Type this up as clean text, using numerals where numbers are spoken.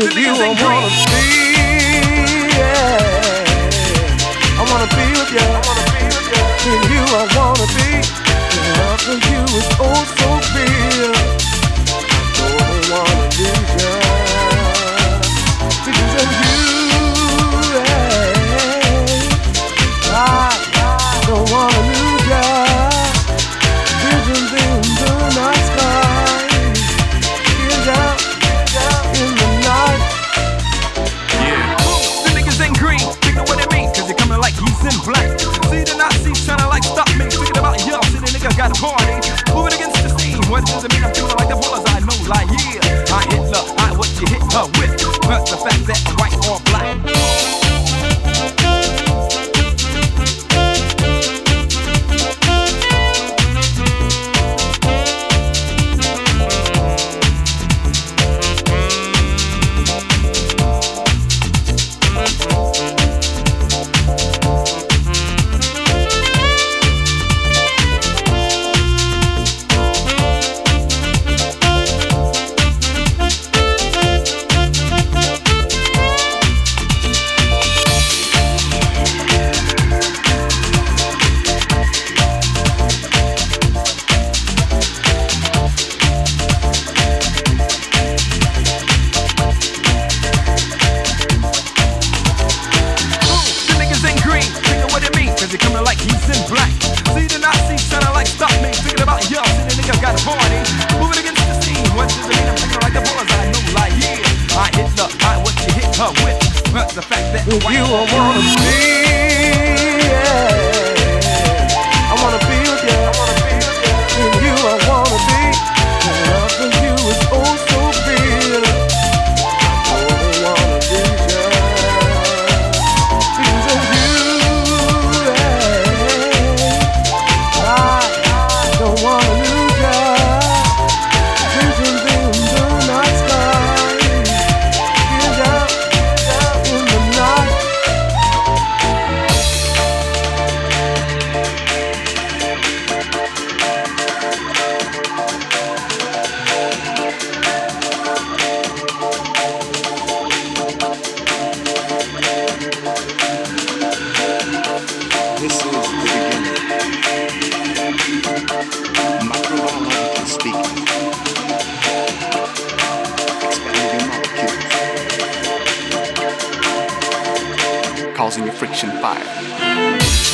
With you I wanna be, yeah. I wanna be with you. With you I wanna be. The love for you is oh so real. I don't wanna lose you. Because of you, yeah. I don't wanna lose you. Visions in the night sky. Here's out in the night. Yeah. The niggas ain't green, you know what it means, cause you're coming like he's in black. See the Nazis tryna like stop me, thinking about yo, see the nigga got a party. Moving against the scene, what does it mean? I'm feeling like the bullets, I know, like yeah. I hit love, I what you hit her with, but the fact that I'm white or black. With you I wanna be, yeah. I wanna be with you. With you I wanna be. The love for you is oh so real. I don't wanna lose you. Because of you, yeah. I don't wanna lose you. Visions in the night sky. Here's out in the night. This is the beginning. Microbiologically speaking, expanding your molecules, causing a friction fire.